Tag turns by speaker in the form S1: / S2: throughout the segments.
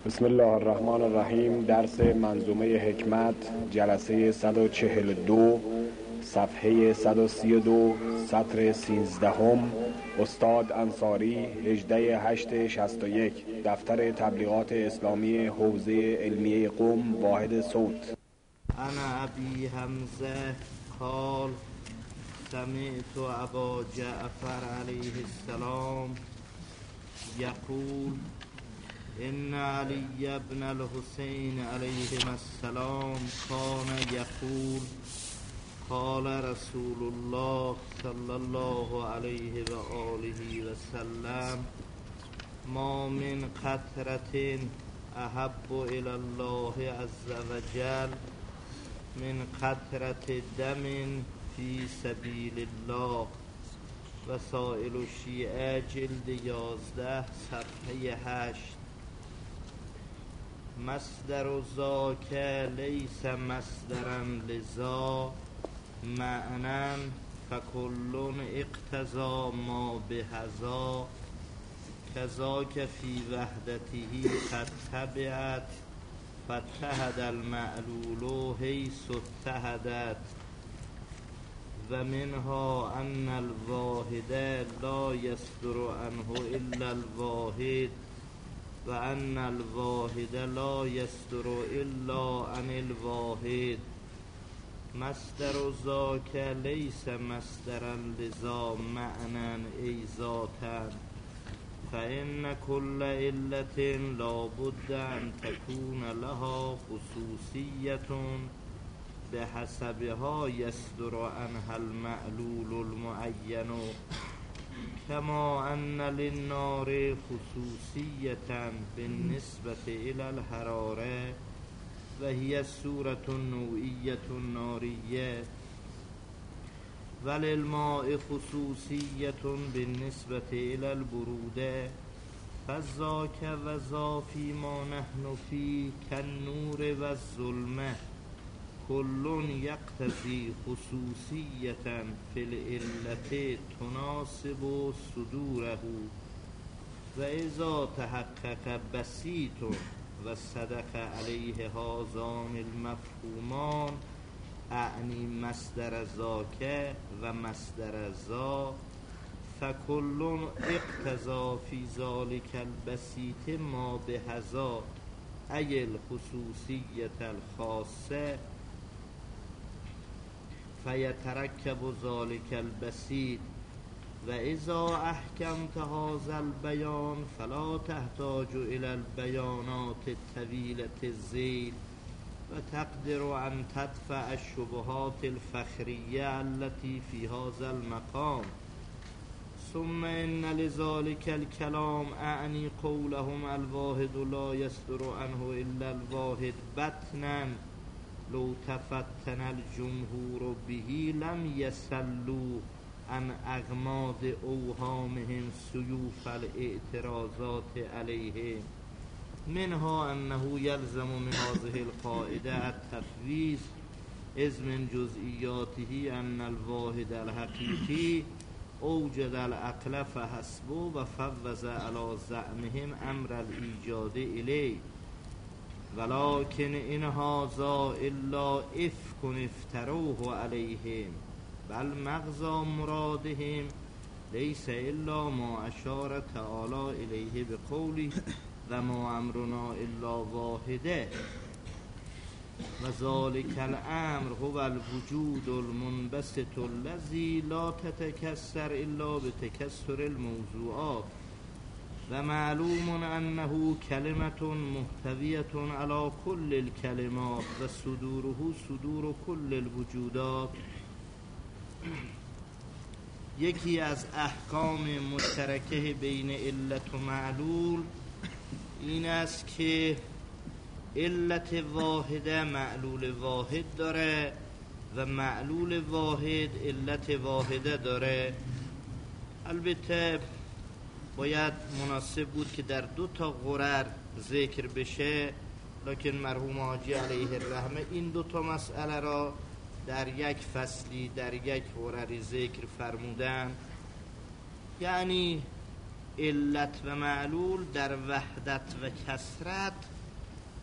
S1: بسم الله الرحمن الرحیم. درس منظومه حکمت، جلسه 142، صفحه 132، سطر 13. استاد انصاری، 18/8/61، دفتر تبلیغات اسلامی، حوزه علمیه قم، واحد صوت.
S2: انا ابی حمزه قال سمعت ابا جعفر علیه السلام یقول ان علی ابن الحسین علیه السلام کان یقول قال رسول الله صلی الله علیه و آله و سلم ما من قطرة احب الى الله عز وجل من قطرة دم فی سبیل الله. وسائل الشیعه جلد 11 صفحه 8. مصدر ذاک لیس مصدرا لذا معنى فکل اقتضا ما بهذا کذاک فی وحدته قد تبعت فاتحد المعلول حیث اتحدت. و منها ان الواحد لا يصدر عنه الا الواحد و ان الواحد لا يصدر الا عن الواحد. مصدر ذاک لیس مصدرا لذا معنى ای ذاتا فإن كل علة لا بد أن تكون لها خصوصية بحسبها يصدر عنها المعلول المعين كما أن للنار خصوصية بالنسبة إلى الحرارة وهي الصورة النوعية النارية وللماء خصوصية بالنسبة إلى البرودة فذاك وذا فيما نحن فيه كالنور والظلمة كل يقتضي خصوصية في العلة تناسب صدوره. وإذا تحقق بسيط وصدق عليه هذان المفهومان اعنی مصدر ذاک و مصدر ذا فکل اقتضا فی ذلک البسیط ما بهذا ای الخصوصیت الخاصه فیترکب ذلک البسیط. و اذا احکمت هذا البیان فلا تحتاج الى البیانات الطویلة الذیل و تقدر ان تدفع الشبهات الفخریه التي في هذا المقام. ثم ان لذلك الكلام اعني قولهم الواحد لا يصدر عنه الا الواحد بطنا لو تفتن الجمهور به لم يسلوا عن اغماد اوهامهم سيوف الاعتراضات عليهم. منها أنه يلزم من هذه القاعدة التفويض إذ من جزئياته أن الواحد الحقيقي أوجد العقل فحسبه وفوض على زعمهم أمر الإيجاد إليه. ولكن إن هذا إلا إفك افتروه عليهم بل مغزى مرادهم ليس إلا ما أشار تعالى إليه بقوله و ما امرنا الا واحده و ذلك الامر هو الوجود المنبسط الذي لا تتكسر الا بتكسر الموضوعات. و معلوم انه كلمة محتوية على كل الكلمات و صدوره صدور كل الوجودات. یکی از احکام مشترکه بین علت و معلول این است که علت واحده معلول واحد داره و معلول واحد علت واحده داره. البته باید مناسب بود که در 2 غرر ذکر بشه، لکن مرحوم حاجی علیه الرحمه این 2 مسئله را در یک فصلی در یک غرری ذکر فرمودن. یعنی علت و معلول در وحدت و کثرت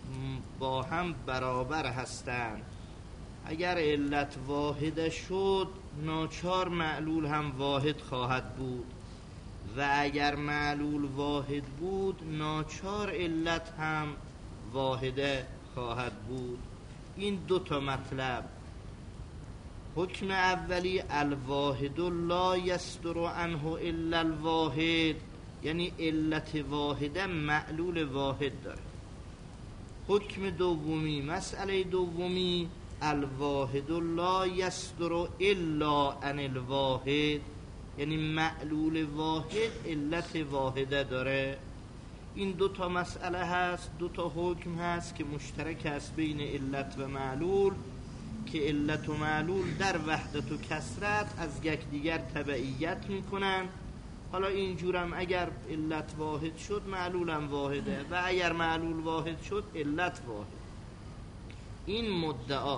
S2: با هم برابر هستند. اگر علت واحد شد ناچار معلول هم واحد خواهد بود و اگر معلول واحد بود ناچار علت هم واحده خواهد بود. این دو تا مطلب. حکم اولی الواحد لا یصدر عنه الا الواحد، یعنی علت واحده معلول واحد داره. حکم دومی، مسئله دومی الواحد لا یصدر الا عن الواحد، یعنی معلول واحد علت واحده داره. این دو تا مسئله هست، دو تا حکم هست که مشترک است بین علت و معلول، که علت و معلول در وحدت و کثرت از یکدیگر تبعیت میکنن. حالا اینجورم اگر علت واحد شد معلولم واحده و اگر معلول واحد شد علت واحد. این مدعا.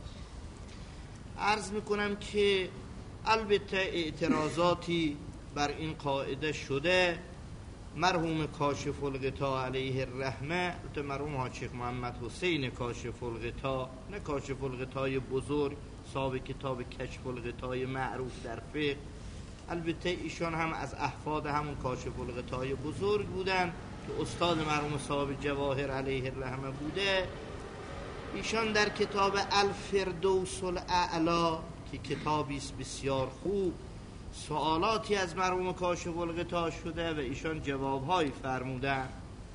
S2: عرض میکنم که البته اعتراضاتی بر این قاعده شده. مرحوم کاشف الغطا علیه الرحمه، مرحوم حاج شیخ محمد حسین کاشف الغطا، نه کاشف الغطای بزرگ صاحب کتاب کشف الغطای معروف در فقه، البته ایشان هم از احفاد همون کاشف الغطای بزرگ بودن که استاد مرحوم صاحب جواهر علیه الرحمه بوده. ایشان در کتاب الفردوس الاعلی که کتابی است بسیار خوب، سوالاتی از مرحوم کاشف الغطا شده و ایشان جوابهایی فرمودن.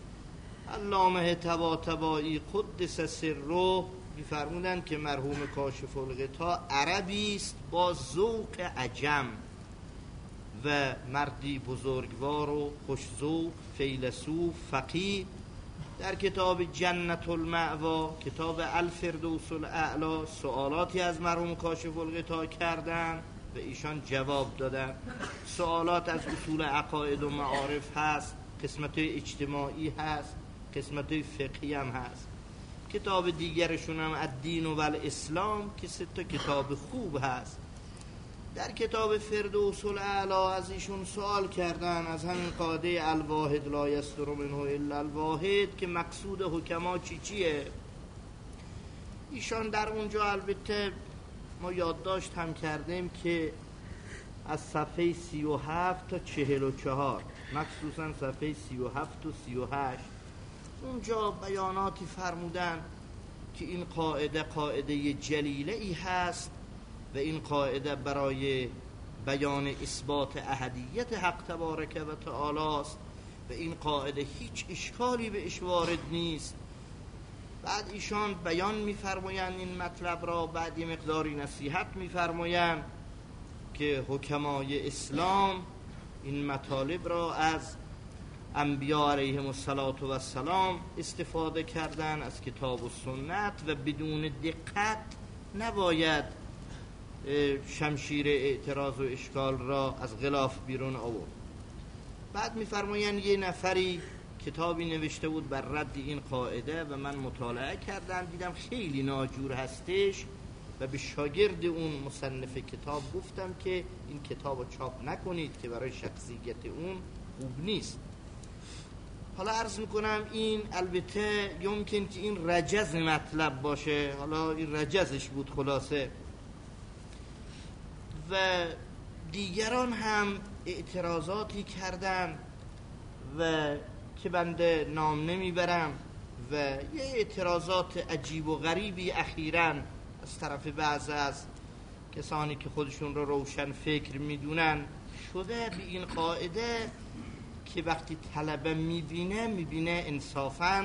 S2: علامه طباطبایی قدس سره می‌فرمودند که مرحوم کاشف الغطا عربی است با ذوق عجم و مردی بزرگوار و خوش‌ذوق، فیلسوف، فقیه. در کتاب جنت المأوا، کتاب الفردوس الاعلی، سوالاتی از مرحوم کاشف الغطا کردن و ایشان جواب دادن. سوالات از اصول عقاید و معارف هست، قسمت اجتماعی هست، قسمت فقهی هم هست. کتاب دیگرشون هم الدین و الاسلام که 3 کتاب خوب هست. در کتاب فردوس الاعلی از ایشون سوال کردن از همین قاعده الواحد لا یصدر منه الا الواحد که مقصود حکما چیه. ایشان در اونجا البته ما یادداشت هم کردیم که از صفحه 37 تا 44 مخصوصا صفحه 37 و 38 اونجا بیاناتی فرمودن که این قاعده جلیله ای هست و این قاعده برای بیان اثبات احدیت حق تبارک و تعالی است و این قاعده هیچ اشکالی بهش وارد نیست. بعد ایشان بیان می‌فرمایند این مطلب را، بعد یه مقداری نصیحت می‌فرمایند که حکمای اسلام این مطالب را از انبیاء علیهم السلام استفاده کردن از کتاب و سنت و بدون دقت نباید شمشیر اعتراض و اشکال را از غلاف بیرون آورد. بعد می‌فرمایند یه نفری کتابی نوشته بود بر رد این قاعده و من مطالعه کردم، دیدم خیلی ناجور هستش و به شاگرد اون مصنف کتاب گفتم که این کتابو چاپ نکنید که برای شخصیت اون خوب نیست. حالا عرض میکنم این البته یمکن که این رجز مطلب باشه، حالا این رجزش بود خلاصه. و دیگران هم اعتراضاتی کردن و که بنده نام نمیبرم و یه اعتراضات عجیب و غریبی اخیراً از طرف بعضی از کسانی که خودشون رو روشن فکر میدونن شده به این قاعده که وقتی طلبه میبینه انصافاً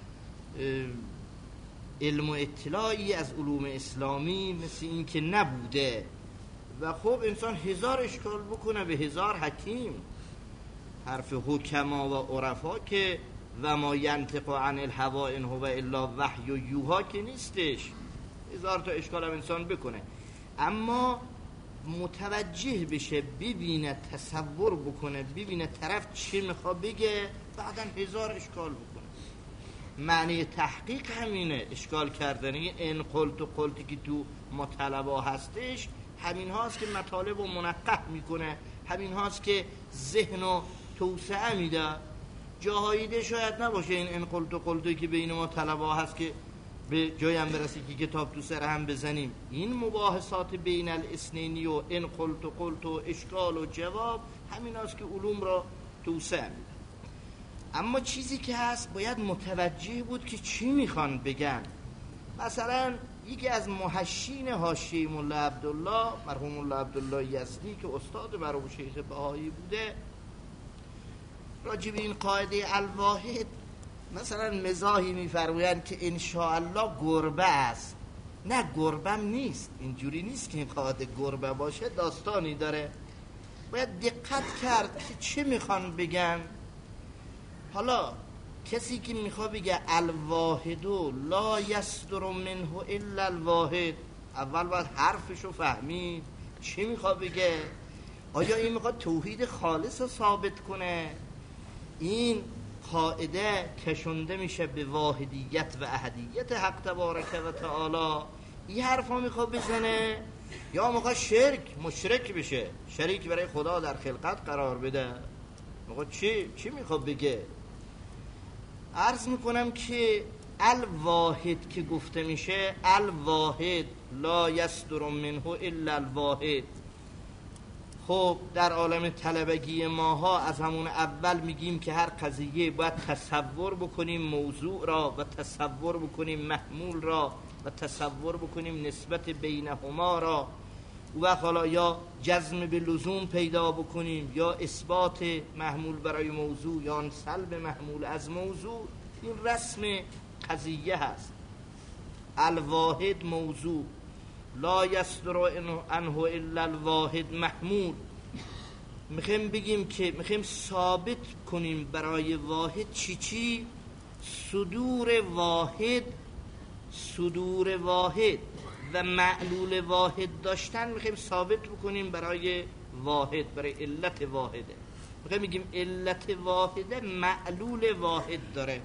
S2: علم و اطلاعی از علوم اسلامی مثل این که نبوده و خب انسان 1000 اشکال بکنه به 1000 حکیم. حرف حکما و عرفا که و ما ینطق عن الهوى ان هو الا وحی و یوحی که نیستش، 1000 تا اشکال هم انسان بکنه، اما متوجه بشه، ببینه، تصور بکنه، ببینه طرف چی میخواد بگه، بعداً 1000 اشکال بکنه. معنی تحقیق همینه، اشکال کردنی این قلتی که تو مطالبه هستش همین هاست که مطالب رو منقح میکنه، همین هاست که ذهن رو توسعه میده. جاهاییده شاید نباشه این قلتو که بین ما طلبا هست که به جایی هم برسی که کتاب تو سر هم بزنیم. این مباحثات بین الاثنینی و این قلت و اشکال و جواب همین است که علوم را توسعه میده. اما چیزی که هست باید متوجه بود که چی میخوان بگن. مثلا یکی از محشین حاشیه ملا عبدالله، مرحوم ملا عبدالله یزدی که استاد مرحوم شیخ بهایی بوده، راجع به این قاعده الواحد مثلا مزاحی میفرمایند که انشاءالله گربه است. نه، گربه نیست، اینجوری نیست که این قاعده گربه باشه، داستانی داره. باید دقت کرد که چه میخوان بگن. حالا کسی که میخواد بگه الواحدو لا یصدر منه الا الواحد، اول باید حرفشو فهمید چی میخواد بگه. آیا این میخواد توحید خالص رو ثابت کنه؟ این قاعده کشنده میشه به واحدیت و احدیت حق تبارک و تعالی. این حرفا میخواد بزنه یا میخواد مشرک بشه، شریک برای خدا در خلقت قرار بده؟ میخواد چی میخواد بگه؟ عرض میکنم که الواحد که گفته میشه، الواحد لا یصدر منه الا الواحد. خب در عالم طلبگی ماها از همون اول میگیم که هر قضیه باید تصور بکنیم موضوع را و تصور بکنیم محمول را و تصور بکنیم نسبت بینهما را، و حالا یا جزم به لزوم پیدا بکنیم یا اثبات محمول برای موضوع یا سلب محمول از موضوع. این رسم قضیه هست. الواحد موضوع، لا یصدر عنه الا الواحد محمول. میخوایم بگیم که میخوایم ثابت کنیم برای واحد چی؟ صدور واحد و معلول واحد داشتن میخوایم ثابت بکنیم برای واحد، برای علت واحده. میخوایم بگیم علت واحده معلول واحد داره.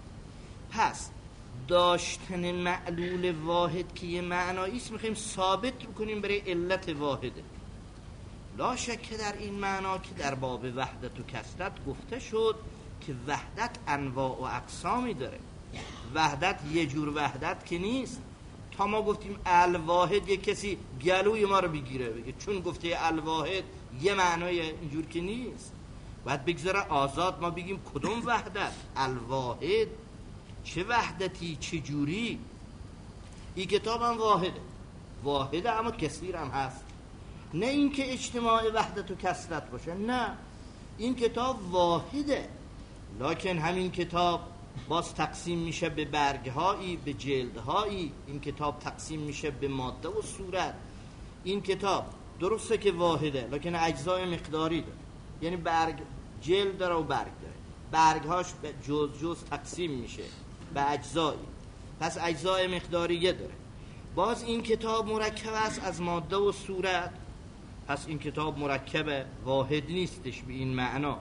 S2: پس داشتن معلول واحد که یه معنایی است میخوایم ثابت بکنیم برای علت واحده. لا شک در این معنا که در باب وحدت و کثرت گفته شد که وحدت انواع و اقسامی داره. وحدت یه جور وحدت که نیست. تا ما گفتیم الواحد، یه کسی گلوی ما رو بگیره بگه چون گفته الواحد یه معنای اینجور که نیست. باید بگذاره آزاد ما بگیم کدوم وحدت؟ الواحد چه وحدتی، چه جوری؟ این کتاب هم واحده اما کثیر هم هست. نه اینکه اجتماع وحدت و کثرت باشه، نه، این کتاب واحده، لکن همین کتاب باز تقسیم میشه به برگهایی، به جلدهایی. این کتاب تقسیم میشه به ماده و صورت. این کتاب درسته که واحده لکن اجزای مقداری داره، یعنی برگ جلد داره و برگ داره، برگهاش به جز تقسیم میشه به اجزایی، پس اجزای مقداریه داره. باز این کتاب مرکب است از ماده و صورت، پس این کتاب مرکب واحد نیستش به این معنا.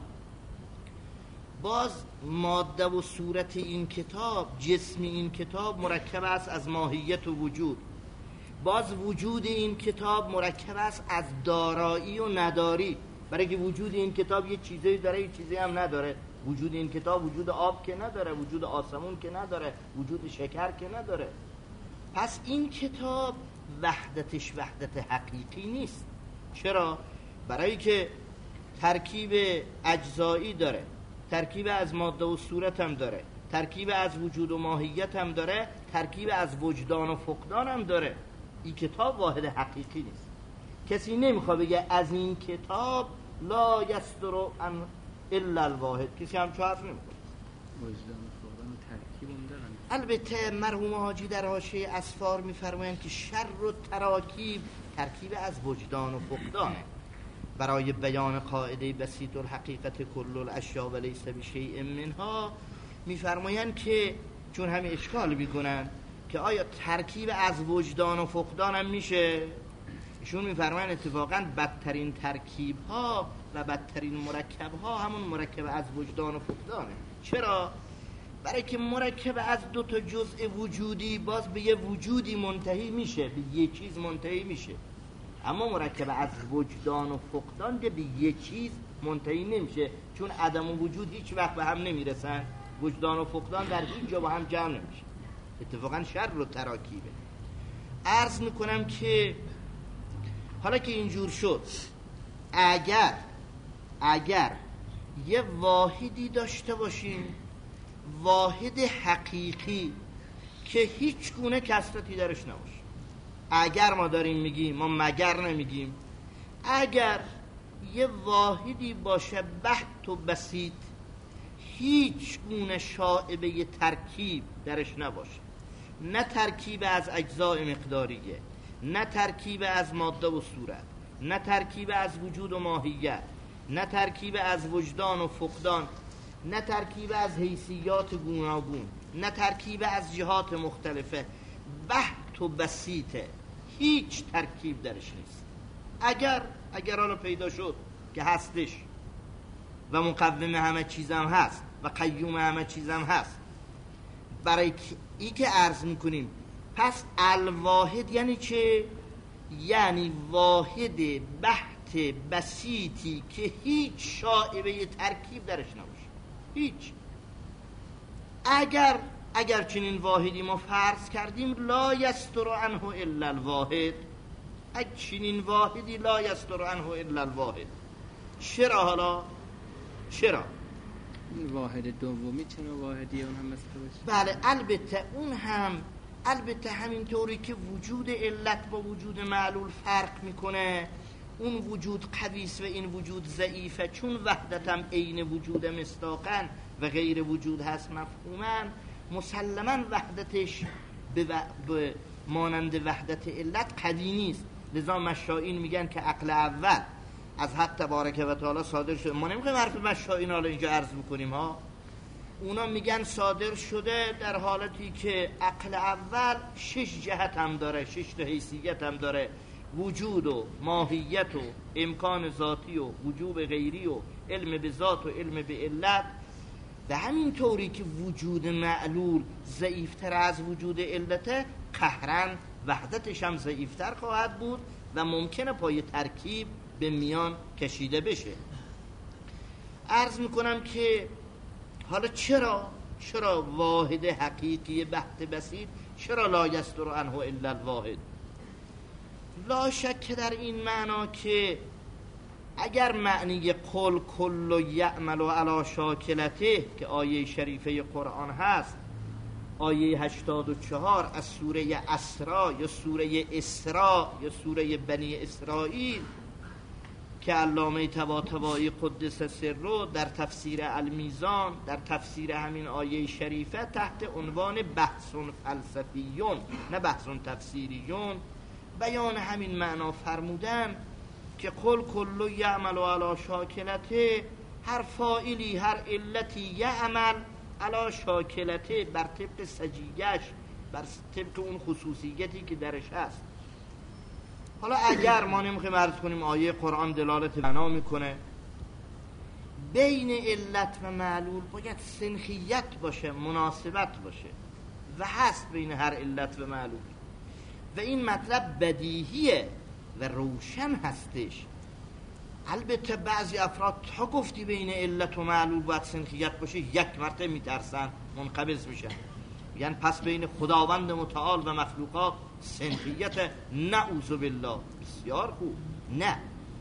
S2: باز ماده و صورت این کتاب، جسم این کتاب مرکب است از ماهیت و وجود. باز وجود این کتاب مرکب است از دارایی و نداری، برای که وجود این کتاب یه چیزی داره یه چیزی هم نداره. وجود این کتاب وجود آب که نداره، وجود آسمون که نداره، وجود شکر که نداره. پس این کتاب وحدتش وحدت حقیقی نیست. چرا؟ برای که ترکیب اجزایی داره، ترکیب از ماده و صورت هم داره، ترکیب از وجود و ماهیت هم داره، ترکیب از وجدان و فقدان هم داره. این کتاب واحد حقیقی نیست. کسی نمیخواد بگه از این کتاب لا یصدر عن الا الواحد، کسی هم چه حرف نمیخواد.
S3: وجدان و فقدان و ترکیب هم دارن.
S2: البته مرحوم حاجی در حاشیه اسفار میفرمایند که شر و تراکیب ترکیب از وجدان و فقدانه. برای بیان قاعده بسیط الحقیقت کل الاشیاء و لیس بشیء منها میفرمایند که چون همه اشکال میکنن که آیا ترکیب از وجدان و فقدان هم میشه؟ ایشون میفرمایند اتفاقا بدترین ترکیب ها و بدترین مرکب ها همون مرکب از وجدان و فقدانه. چرا؟ برای که مرکب از دو تا جزء وجودی باز به یه وجودی منتهی میشه، به یه چیز منتهی میشه. اما مرکب از وجدان و فقدان که به یه چیز منتهی نمیشه، چون عدم و وجود هیچ وقت به هم نمیرسن. وجدان و فقدان در هیچ جا با هم جمع نمیشه، اتفاقا شر و تراکیبه. عرض میکنم که حالا که اینجور شد، اگر یه واحدی داشته باشیم، واحد حقیقی که هیچ گونه کثرتی درش نباشه، اگر ما داریم میگیم، ما مگر نمیگیم، اگر یه واحدی باشه بحت و بسیط، هیچ گونه شائبه ترکیب درش نباشه، نه ترکیب از اجزاء مقداریه، نه ترکیب از ماده و صورت، نه ترکیب از وجود و ماهیت، نه ترکیب از وجدان و فقدان، نه ترکیب از حیثیات گوناگون، نه ترکیب از جهات مختلفه، بحت و بسیطه، هیچ ترکیب درش نیست. اگر حالا پیدا شد که هستش و مقوم همه چیزم هست و قیوم همه چیزم هست، برای ای که عرض میکنیم پس الواحد یعنی چه؟ یعنی واحد بحت بسیطی که هیچ شائبه ترکیب درش نباشه، هیچ. اگر چنین واحدی ما فرض کردیم، لا یستر عنه الا الواحد، چنین واحدی لا یستر عنه الا الواحد. چرا حالا؟ چرا؟
S3: واحد دومی چنین واحدی اون هم مثل باشه؟
S2: بله، البته همینطوری که وجود علت با وجود معلول فرق میکنه، اون وجود قویس و این وجود ضعیفه، چون وحدتم عین وجود مصداقا و غیر وجود هست مفهوما، مسلما وحدتش به مانند وحدت علت قوی نیست. لذا مشائین میگن که عقل اول از حق تبارک و تعالی صادر شده. ما نمیخوایم حرف مشائین حالا اینجا عرض بکنیم ها، اونا میگن صادر شده در حالتی که عقل اول 6 جهت هم داره، 6 تا حیثیت هم داره، وجود و ماهیت و امکان ذاتی و وجوب غیری و علم به ذات و علم به علت. و همین طوری که وجود معلول ضعیفتر از وجود علته، قهرن وحدتش هم ضعیفتر خواهد بود و ممکنه پای ترکیب به میان کشیده بشه. عرض میکنم که حالا چرا واحد حقیقی بحت بسیط، چرا لا یستر عنه الا الواحد؟ لا شک در این معنا که اگر معنی قل کل یعمل علی شاکلته که آیه شریفه قرآن هست، آیه 84 از سوره اسراء یا سوره اسراء یا سوره بنی اسرائیل که علامه طباطبایی قدس سره در تفسیر المیزان، در تفسیر همین آیه شریفه تحت عنوان بحث فلسفیون نه بحث تفسیریون بیان همین معنا فرمودن که قل کل یعمل علی شاکلته، هر فاعلی هر علتی یعمل علی شاکلته، بر طبق سجیگش، بر طبق اون خصوصیتی که درش هست. حالا اگر ما نمیخوایم عرض کنیم آیه قرآن دلالت بنا میکنه، بین علت و معلول باید سنخیت باشه، مناسبت باشه و هست بین هر علت و معلول و این مطلب بدیهیه و روشن هستش. البته بعضی افراد تا گفتی بین علت و معلول باید سنخیت باشه، یک مرتبه میترسن، منقبض میشن، یعنی پس بین خداوند متعال و مخلوقات سنخیت، نعوذ بالله. بسیار خوب، نه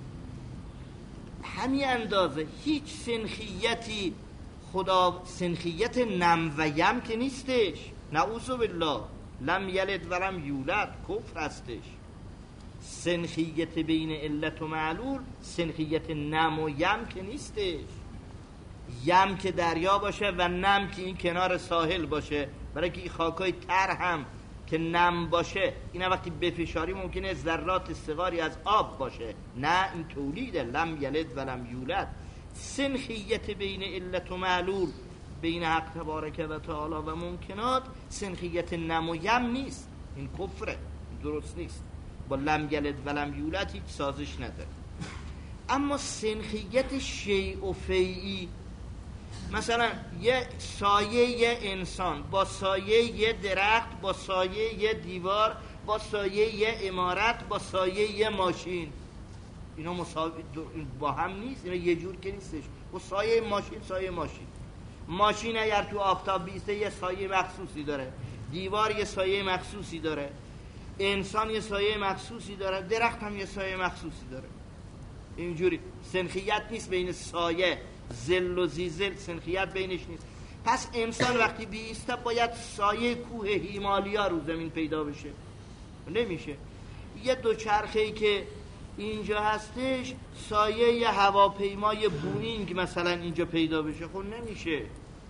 S2: همین اندازه هیچ سنخیتی سنخیت نم و یم که نیستش، نعوذ بالله. لم یلد و لم یولد کفر هستش. سنخیت بین علت و معلول سنخیت نم و یم که نیستش. یم که دریا باشه و نم که این کنار ساحل باشه، برای که این خاکای تر هم که نم باشه اینا وقتی بفشاری ممکنه ذرات صغاری از آب باشه، نه این تولیده. لم یلد و لم یولد. سنخیت بین علت و معلول بین حق تبارک و تعالی و ممکنات سنخیت نم و یم نیست، این کفره، درست نیست. با لم یلد و لم یولد هیچ سازش نداره. اما سنخیت شیء و فیعی، مثلا یه سایه یه انسان با سایه یه درخت با سایه یه دیوار با سایه یه عمارت با سایه یه ماشین، اینا مساوی با هم نیست، اینا یه جور که نیستش. با سایه ماشین، سایه ماشین اگر تو آفتاب بیسته یه سایه مخصوصی داره، دیوار یه سایه مخصوصی داره، انسان یه سایه مخصوصی داره، درخت هم یه سایه مخصوصی داره. اینجوری سنخیت نیست بین سایه، ظل و زیزل سنخیت بینش نیست. پس انسان وقتی بیسته باید سایه کوه هیمالیا رو زمین پیدا بشه، نمیشه. یه دوچرخه‌ای که اینجا هستش سایه یه هواپیمای بوئینگ مثلا اینجا پیدا بشه، خب نمیشه.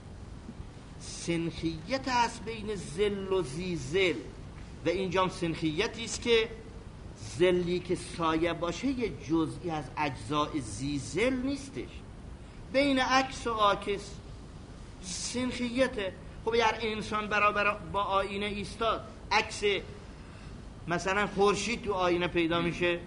S2: سنخیت هست بین ظل و زیزل و اینجا هم سنخیتی است که ظلی که سایه باشه یه جزئی از اجزای زیزل نیستش. بین عکس و عاکس سنخیته. خب اگر انسان برابر با آینه ایستاد، عکس مثلا خورشید تو آینه پیدا میشه.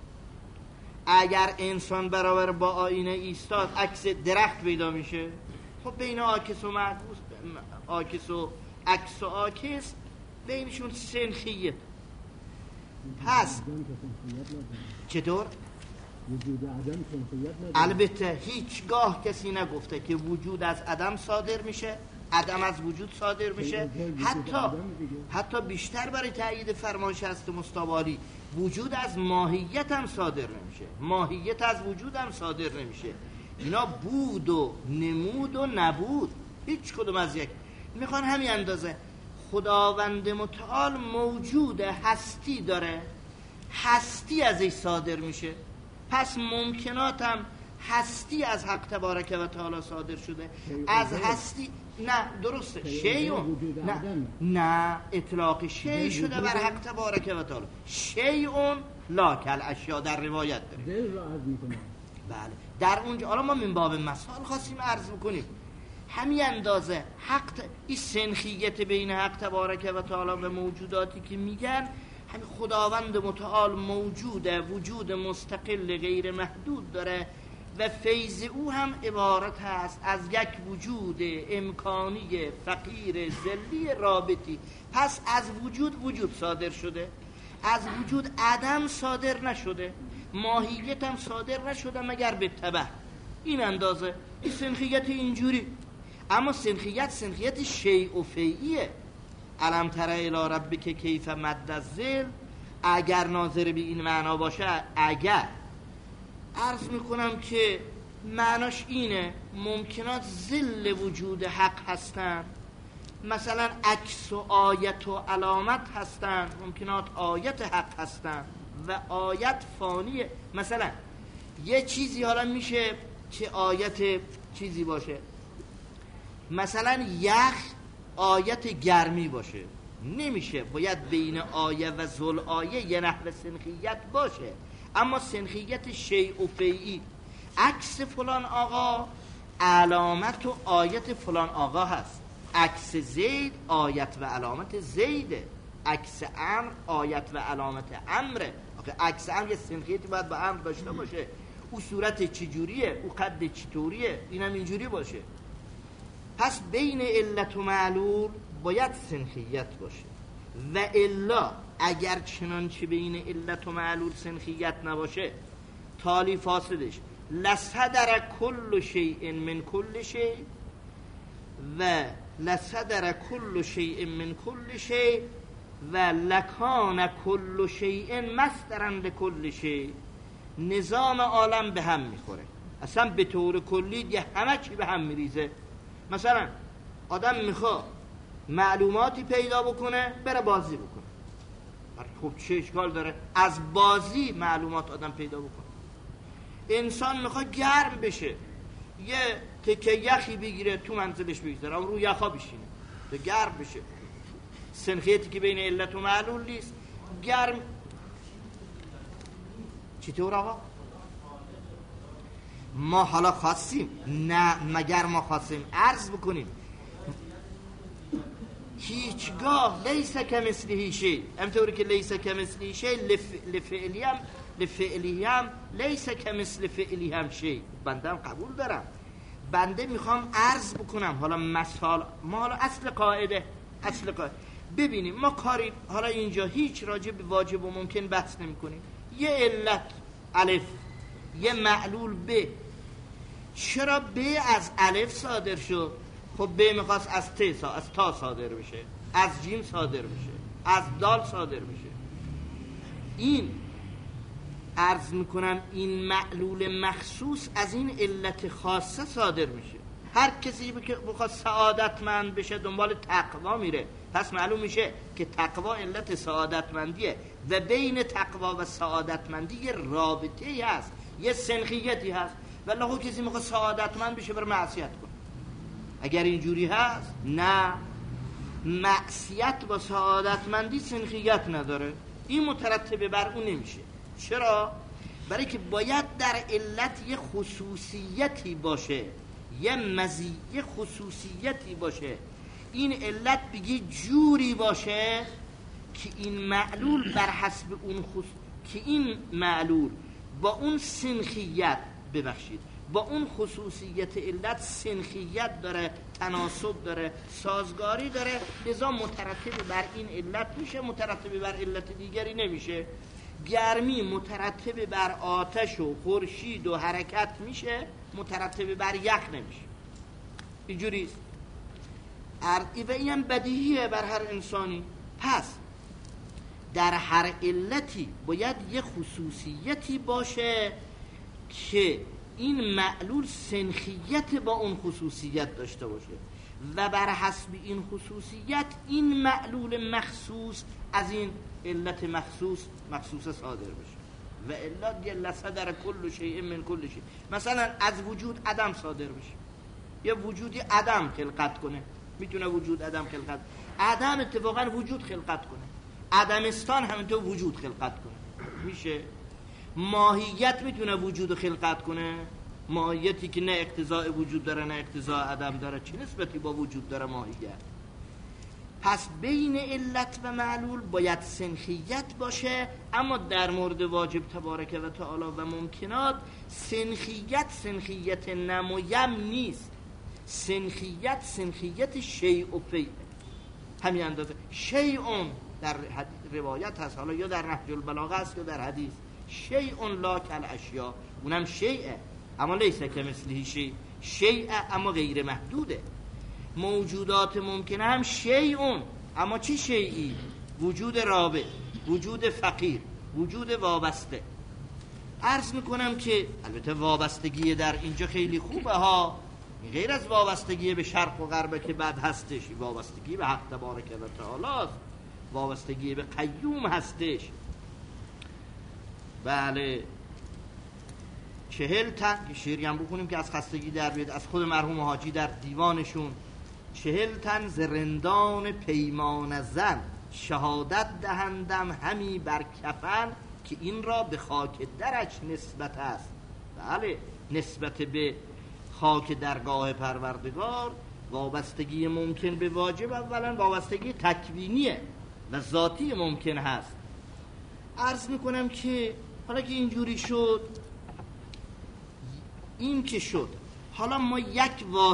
S2: اگر انسان برابر با آینه ایستاد، عکس درخت پیدا میشه. خب بین عاکس و معکوس، عاکس و عکس و عاکس بینشون سنخیت. پس چطور؟
S4: وجود عدم سنخیت نداره.
S2: البته هیچگاه کسی نگفته که وجود از عدم صادر میشه، عدم از وجود صادر میشه. حتی بیشتر برای تأیید فرمایش هست مستوالی، وجود از ماهیت هم صادر نمیشه، ماهیت از وجود هم صادر نمیشه. اینا بود و نمود و نبود، هیچ کدوم از یک. میخوان همین اندازه خداوند متعال موجود هستی داره، هستی ازش صادر میشه. پس ممکنات هم هستی از حق تبارک و تعالی صادر شده. از هستی نه، درسته، شیعون نه اطلاق شیع شده بر حق تبارک و تعالی. شیعون لا کل اشیا در روایت داره.
S4: دل را عرض میکنم.
S2: بله در اونجا. حالا ما من باب مثال خواستیم عرض بکنیم همین اندازه این سنخیت بین حق تبارک و تعالی و موجوداتی که میگن، همین خداوند متعال موجوده، وجود مستقل غیر محدود داره و فیض او هم عبارت هست از یک وجود امکانی فقیر ذلی رابطی. پس از وجود صادر شده، از وجود عدم صادر نشده، ماهیت هم صادر نشده مگر به تبع. این اندازه این سنخیت اینجوری. اما سنخیت شیء و فیعیه. الم تر الی ربک کیف مد الظل، اگر ناظر به این معنا باشه، اگر عرض میکنم که معناش اینه ممکنات ظل وجود حق هستن، مثلا عکس و آیت و علامت هستن، ممکنات آیت حق هستن و آیت فانیه. مثلا یه چیزی حالا میشه که آیت چیزی باشه، مثلا یخ آیت گرمی باشه، نمیشه، باید بین آیه و ذل آیه یه نحو سنخیت باشه. اما سنخیت شیء و فیعی، عکس فلان آقا علامت و آیت فلان آقا هست. عکس زید آیت و علامت زیده، عکس امر آیت و علامت امره. عکس امر یه سنخیتی باید با امر داشته باشه. او صورت چجوریه، او قد چطوریه، اینم اینجوری باشه. پس بین علت و معلول باید سنخیت باشه و الا اگر چنانچه بین علت و معلول سنخیت نباشه، تالی فاسدش لصدر کل شیء من کل شیء و لصدر کل شیء من کل شیء و لکان کل شیء مصدرا لکل شیء. نظام عالم به هم میخوره، اصلا به طور کلی یه همه چی به هم میریزه. مثلا آدم میخواد معلوماتی پیدا بکنه، بره بازی بکنه. خب چه اشکال داره از بازی معلومات آدم پیدا بکنه؟ انسان میخواد گرم بشه، یه تکه یخی بگیره تو منزلش بگذاره، رو یخا بشینه تو گرم بشه. سنخیتی که بین علت و معلول نیست. گرم چطور آقا؟ ما حالا خواستیم، نه مگر ما خواستیم عرض بکنیم هیچگاه لیس کمثله شیء، همطوری که لیس کمثله شیء لفعلی هم لیس کمثل فعلی هم شیء. بنده هم قبول دارم، بنده میخوام عرض بکنم حالا مثال. ما حالا اصل قاعده ببینیم ما کاری حالا اینجا هیچ راجع به واجب و ممکن بحث نمی کنیم. یه علت الف، یه معلول ب. چرا ب از الف صادر شد؟ خب ب میخواست از تا صادر بشه، از جیم صادر بشه، از دال صادر بشه. این عرض میکنم این معلول مخصوص از این علت خاصه صادر میشه. هر کسی که بخواد سعادتمند بشه دنبال تقوا میره، پس معلوم میشه که تقوا علت سعادتمندیه و بین تقوا و سعادتمندی یه رابطه‌ای هست، یه سنخیتی هست. والله کسی میخواد سعادتمند بشه بر معصیت کنه. اگر اینجوری هست نه، معصیت با سعادتمندی سنخیت نداره، این مترتب بر اون نمیشه. چرا؟ برای که باید در علت یه خصوصیتی باشه، یه مزیه خصوصیتی باشه. این علت بگی جوری باشه که این معلول بر حسب اون که این معلول با اون سنخیت با اون خصوصیت علت سنخیت داره، تناسب داره، سازگاری داره، لذا مترتب بر این علت میشه، مترتب بر علت دیگری نمیشه. گرمی مترتب بر آتش و خورشید و حرکت میشه، مترتب بر یخ نمیشه. اینجوریست و این بدیهیه بر هر انسانی. پس در هر علتی باید یه خصوصیتی باشه که این معلول سنخیت با اون خصوصیت داشته باشه و بر حسب این خصوصیت این معلول مخصوص از این علت مخصوص صادر بشه. و الا گل صدر کل شیء من کل شیء. مثلا از وجود عدم صادر بشه، یه وجودی عدم خلقت کنه. میتونه وجود عدم خلقت، عدم اتفاقا وجود خلقت کنه، عدمستان همینطور وجود خلقت کنه. میشه ماهیت میتونه وجود خلقت کنه، ماهیتی که نه اقتضاء وجود داره نه اقتضاء عدم داره، چه نسبتی با وجود داره ماهیت؟ پس بین علت و معلول باید سنخیت باشه. اما در مورد واجب تبارک و تعالی و ممکنات سنخیت نمویم نیست. سنخیت شیء و فیء، همین اندازه. شیء در روایت هست، حالا یا در نهج البلاغه است یا در حدیث، شیء لا کالاشیاء، اونم شیء اما لیس کمثله شیء، شیء اما غیر محدوده. موجودات ممکنه هم شیء، اما چه شیئی؟ وجود رابع، وجود فقیر، وجود وابسته. عرض میکنم که البته وابستگی در اینجا خیلی خوبه ها، غیر از وابستگی به شرق و غرب که بد هستش، وابستگی به حق تبارک و تعالی است، وابستگی به قیوم هستش. بله 40 تن شعری هم بخونیم که از خستگی در بیاد، از خود مرحوم حاجی در دیوانشون: 40 تن ز رندان پیمان زن، شهادت دهندم همی بر کفن، که این را به خاک درش نسبت است. بله نسبت به خاک درگاه پروردگار. وابستگی ممکن به واجب اولا وابستگی تکوینیه و ذاتی ممکن هست. عرض میکنم که حالا که اینجوری شد، این که شد، حالا ما یک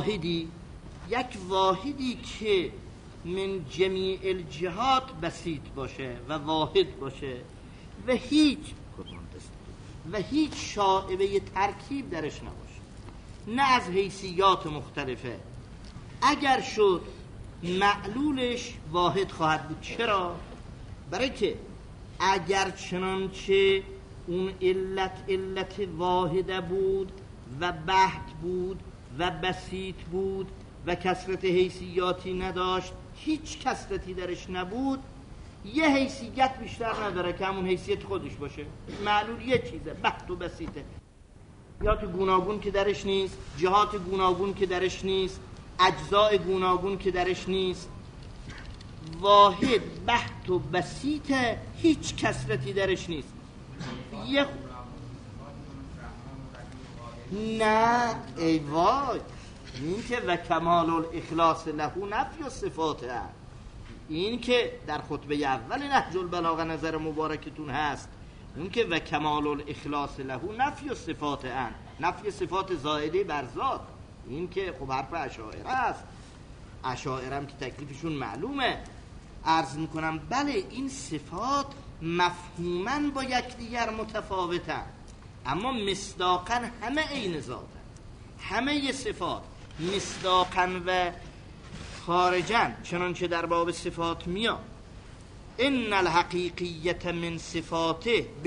S2: واحدی که من جمیع الجهات بسیط باشه و واحد باشه و هیچ شائبه ترکیب درش نباشه، نه از حیثیات مختلفه. اگر شد معلولش واحد خواهد بود. چرا؟ برای که اگر چنانچه اون علت واحده بود و بحت بود و بسیط بود و کثرت حیثیاتی نداشت، هیچ کثرتی درش نبود، یه حیثیت بیشتر نداره که همون حیثیت خودش باشه. معلول یه چیزه، بحت و بسیطه، جهات گوناگون که درش نیست، جهات گوناگون که درش نیست، اجزاء گوناگون که درش نیست، واحد بحت و بسیطه، هیچ کثرتی درش نیست. یه نه ای وای، این که و کمال الاخلاص له نفی و صفاته، این که در خطبه اول نهج البلاغه نظر مبارکتون هست، اون که و کمال الاخلاص له نفی و صفاته، نفی صفات زائده بر ذات، این که خب حرف اشاعره است. اشاعره هم که تکلیفشون معلومه، عرض میکنم بله این صفات مفهوماً با یکدیگر متفاوتن، اما مصداقاً همه عین ذاتن. همه صفات مصداقاً و خارجاً، چنانچه در باب صفات میاد ان الحقیقیت من صفاته به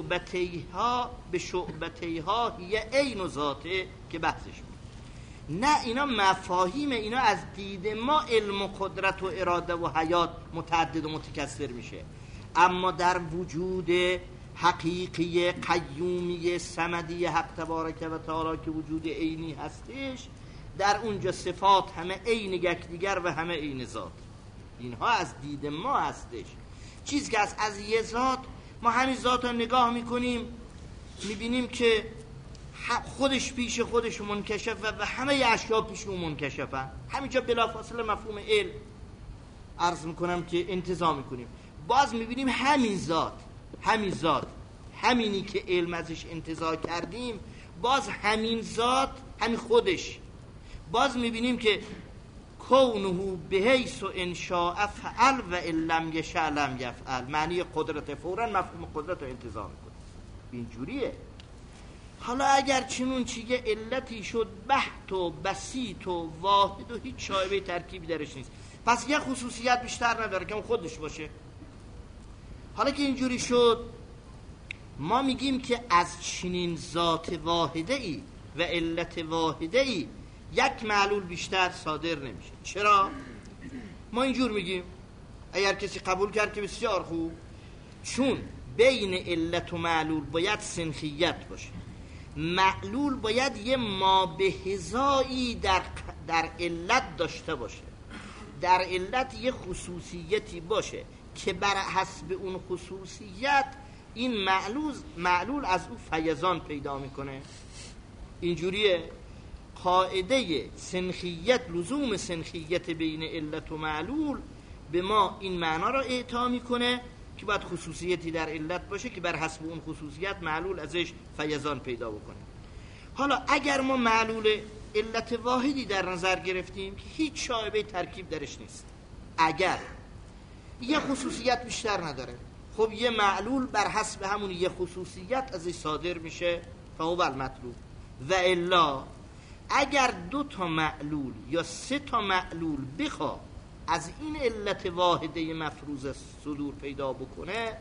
S2: شعبتیها هی عین ذاته که بحثش بود. نه اینا مفاهیم، اینا از دید ما علم و قدرت و اراده و حیات متعدد و متکثر میشه، اما در وجود حقیقی قیومی صمدی حق تبارک و تعالی که وجود عینی هستش، در اونجا صفات همه عین یکدیگر و همه عین ذات. اینها از دید ما هستش. چیزی که از یه ذات، ما همین ذات رو نگاه میکنیم میبینیم که خودش پیش خودش منکشفه و همه اشیا پیش اون منکشفه. همینجا بلافاصله مفهوم علم عرض میکنم که انتزاع میکنیم، باز میبینیم همین ذات همینی که علم ازش انتزاع کردیم، باز همین ذات همین خودش، باز میبینیم که کونه بحیث و انشاء فعل و لم یشاء لم یفعل. معنی قدرت فوراً مفهوم قدرت رو انتزاع میکنه. اینجوریه. حالا اگر چنون چیگه علتی شد بحت و بسیط و واحد و هیچ شایبه ترکیبی درش نیست، پس یه خصوصیت بیشتر نداره که اون خودش باشه. حالا که اینجوری شد، ما میگیم که از چنین ذات واحده ای و علت واحده ای یک معلول بیشتر صادر نمیشه. چرا؟ ما اینجور میگیم، اگر کسی قبول کرد که بسیار خوب، چون بین علت و معلول باید سنخیت باشه، معلول باید یه مابهزایی در علت داشته باشه، در علت یه خصوصیتی باشه که بر حسب اون خصوصیت این معلول از او فیضان پیدا میکنه. اینجوریه. قاعده سنخیت، لزوم سنخیت بین علت و معلول به ما این معنا را اعطا میکنه که باید خصوصیتی در علت باشه که بر حسب اون خصوصیت معلول ازش فیضان پیدا بکنه. حالا اگر ما معلول علت واحدی در نظر گرفتیم که هیچ شایبه ترکیب درش نیست، اگر یه خصوصیت بیشتر نداره، خب یه معلول بر حسب همون یه خصوصیت ازش صادر میشه، فهو المطلوب. و الا اگر 2 تا معلول یا 3 تا معلول بخواد از این علت واحده مفروض صدور پیدا بکنه،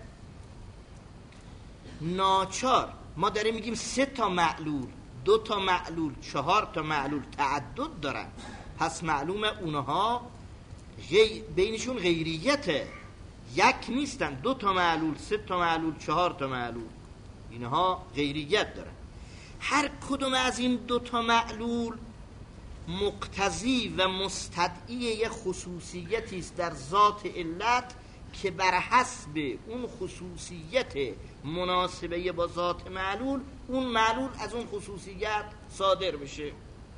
S2: ناچار ما داریم میگیم 3 تا معلول، 2 تا معلول، 4 تا معلول تعدد دارن، پس معلوم اونها بینشون غیریته، یک نیستن. 2 تا معلول، 3 تا معلول، 4 تا معلول، اینها غیریت دارن. هر کدوم از این 2 تا معلول مقتضی و مستدعی یه خصوصیتی است در ذات علت که بر حسب اون خصوصیت مناسبه با ذات معلول، اون معلول از اون خصوصیت صادر بشه.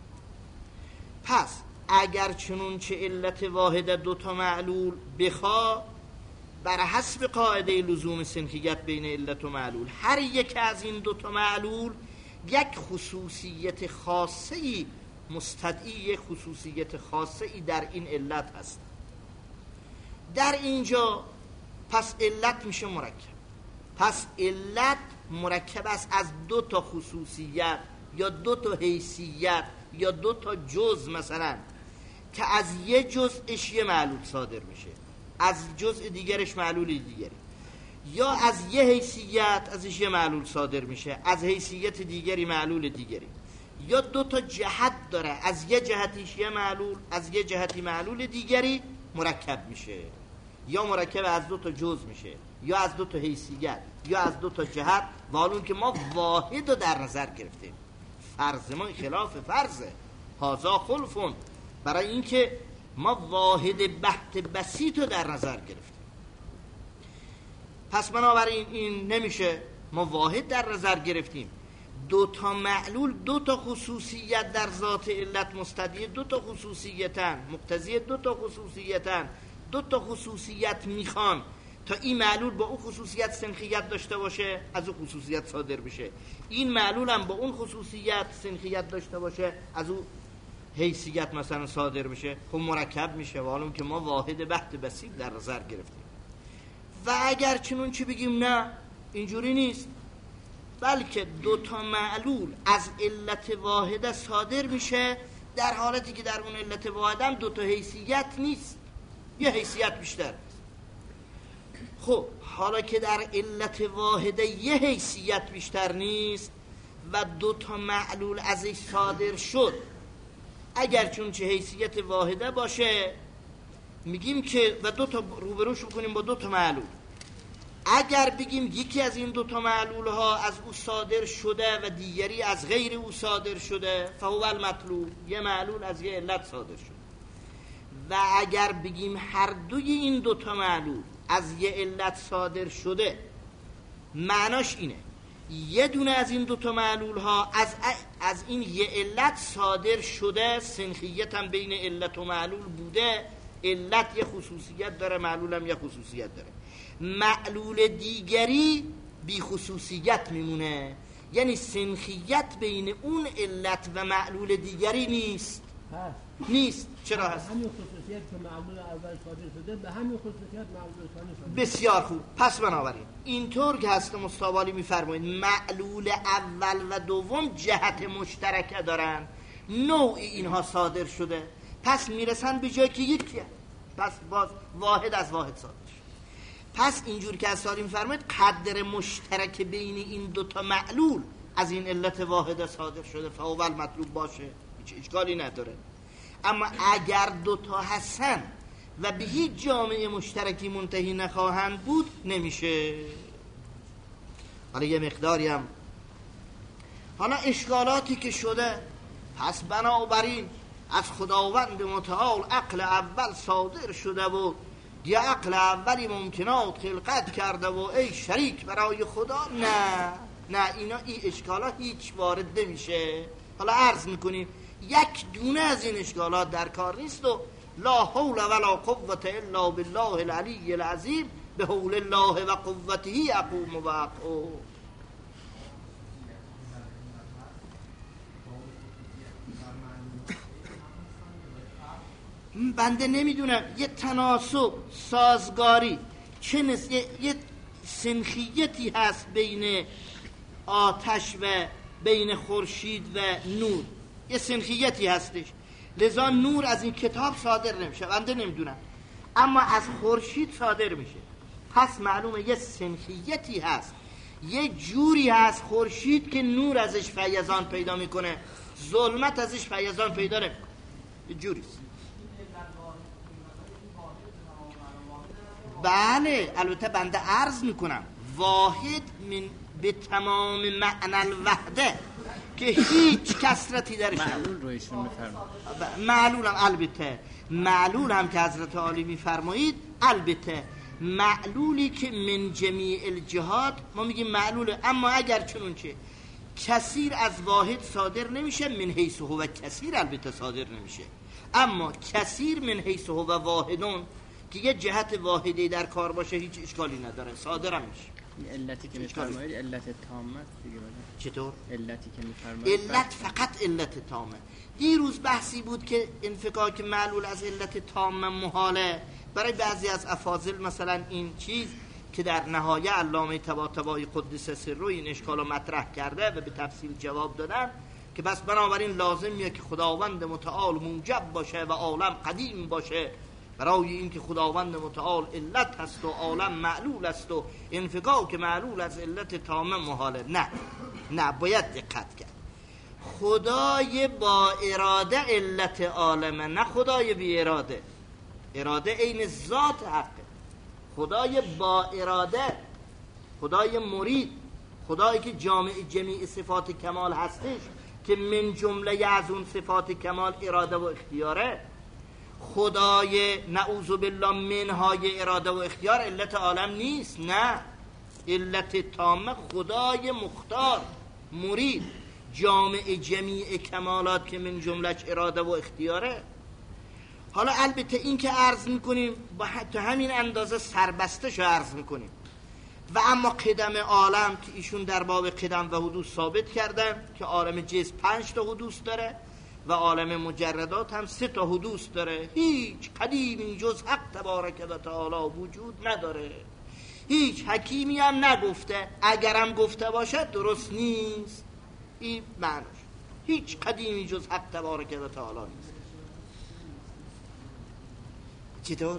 S2: پس اگر چنونچه علت واحده 2 تا معلول بخواد، بر حسب قاعده لزوم سنخیت بین علت و معلول، هر یک از این 2 تا معلول یک خصوصیت خاصه‌ای مستدعی خصوصیت خاصه‌ای در این علت هست. در اینجا پس علت میشه مرکب. پس علت مرکب است از 2 تا خصوصیت یا 2 تا حیثیت یا 2 تا جزء، مثلا که از یه جزءش یه معلول صادر میشه، از جزء دیگرش معلول دیگری، یا از یه حیثیت ازش یه معلول صادر میشه، از حیثیت دیگری معلول دیگری، یا 2 تا جهت داره، از یه جهتیش یه معلول، از یه جهتی معلول دیگری مرکب میشه، یا مرکب از 2 تا جزء میشه، یا از 2 تا حیثیت، یا از 2 تا جهت. معلوم که ما واحد رو در نظر گرفتیم، فرض ما خلاف فرضه، هازا خلفون، برای اینکه ما واحد بحت بسیط رو در نظر گرفتیم. پس بنابراین این نمیشه، ما واحد در نظر گرفتیم. 2 تا معلول 2 تا خصوصیت در ذات علت مستدعی 2 تا خصوصیتن، مقتضی 2 تا خصوصیتن، 2 تا خصوصیت میخوان تا این معلول با اون خصوصیت سنخیت داشته باشه، از اون خصوصیت صادر بشه. این معلول هم با اون خصوصیت سنخیت داشته باشه، از اون حیثیت مثلا صادر بشه، خب مرکب میشه، و حالا که ما واحد بحت بسیط در نظر گرفتیم. و اگر چنون چه بگیم نه اینجوری نیست، بلکه دو تا معلول از علت واحده صادر میشه، در حالتی که در اون علت واحده هم دو تا حیثیت نیست، یه حیثیت بیشتر. خب حالا که در علت واحده یه حیثیت بیشتر نیست و دو تا معلول ازش صادر شد، اگر چون چه حیثیت واحده باشه میگیم که و دو تا روبروش بکنیم با دو تا معلول، اگر بگیم یکی از این دو تا معلول ها از او صادر شده و دیگری از غیر او صادر شده، فهو المطلوب، یه معلول از یه علت صادر شده. و اگر بگیم هر دوی این دو تا معلول از یه علت صادر شده، معناش اینه یه دونه از این دو تا معلول ها از این یه علت صادر شده، سنخیت هم بین علت و معلول بوده، علت یه خصوصیت داره، معلول هم یه خصوصیت داره، معلول دیگری بی خصوصیت میمونه، یعنی سنخیت بین اون علت و معلول دیگری نیست. نیست. چرا هست؟
S4: همین خصوصیت که معلول اول صادر شده به همین خصوصیت معلول ثانی صادر.
S2: بسیار خوب. پس بنابراین اینطور که هست مستوالی میفرمایید معلول اول و دوم جهت مشترکه دارن، نوع اینها صادر شده، پس میرسن به جایی که یکیه، پس باز واحد از واحد صادر شد. پس اینجور که از سالی میفرمایید قدر مشترک بین این دوتا معلول از این علت واحد صادر شده، فاول مطلوب باشه، هیچ اشکالی نداره. اما اگر دوتا هستن و به هیچ جامعه مشترکی منتهی نخواهند بود نمیشه. حالا یه مقداری هم حالا اشکالاتی که شده، پس بنابراین از خداوند متعال عقل اول صادر شده و یه عقل اولی ممکنات خلقت کرده و ای شریک برای خدا، نه اینا این اشکالات هیچ وارد نمیشه. حالا عرض میکنیم یک دونه از این اشکالات در کار نیست و لا حول ولا قوة الا بالله العلی العظیم، به حول الله و قوته اقوم و اقعد. بنده نمیدونم یه تناسب سازگاری یه سنخیتی هست بین آتش و بین خورشید و نور، یه سنخیتی هستش، لذا نور از این کتاب صادر نمیشه، بنده نمیدونم، اما از خورشید صادر میشه. پس معلومه یه سنخیتی هست، یه جوری هست خورشید که نور ازش فیضان پیدا میکنه، ظلمت ازش فیضان پیدا نمیکنه، یه جوری است. بله البته بنده عرض میکنم واحد من به تمام معنی الوحده که هیچ کسرتی درش
S3: معلول رو ایشون میفرمایید،
S2: معلول هم البته، معلول هم که حضرت عالی میفرمایید، البته معلولی که من جمیع الجهات ما میگیم معلوله، اما اگر چنونچه کثیر از واحد صادر نمیشه، من حیث هو کثیر البته صادر نمیشه، اما کثیر من حیث هو واحدون که یه جهت واحدی در کار باشه هیچ اشکالی نداره، صادر هم میشه.
S3: علتی که میفرمایید علت تامه دیگه.
S2: چطور؟
S3: علتی که میفرمایید
S2: علت فقط علت تامه. دیروز بحثی بود که انفکاک معلول از علت تامه محاله. برای بعضی از افاضل مثلا این چیز که در نهایه علامه طباطبایی قدس سره این اشکالو مطرح کرده و به تفصیل جواب دادن که بس بنابراین لازمیه که خداوند متعال موجب باشه و عالم قدیم باشه، برای اینکه خداوند متعال علت هست و عالم معلول است و انفکاک معلول از علت تامه محاله. نه باید دقت کرد. خدای با اراده علت عالمه، نه خدای بی اراده. اراده عین ذات حقه. خدای با اراده، خدای مرید، خدایی که جامع جمیع صفات کمال هستش که من جمله از اون صفات کمال اراده و اختیاره. خدای نعوذ بالله منهای اراده و اختیار علت عالم نیست، نه، علت تامه خدای مختار مرید جامع جمیع کمالات که من جملهش اراده و اختیاره. حالا البته این که عرض میکنیم با حتی همین اندازه سربسته شو عرض میکنیم و اما قدم عالم که ایشون در باب قدم و حدوث ثابت کردن که عالم جسم 5 تا حدوث داره و عالم مجردات هم 3 تا حدوث داره. هیچ قدیمی جز حق تبارک و تعالی وجود نداره. هیچ حکیمی هم نگفته، اگرم گفته باشد درست نیست. این معناش هیچ قدیمی جز حق تبارک و تعالی نیست. چطور؟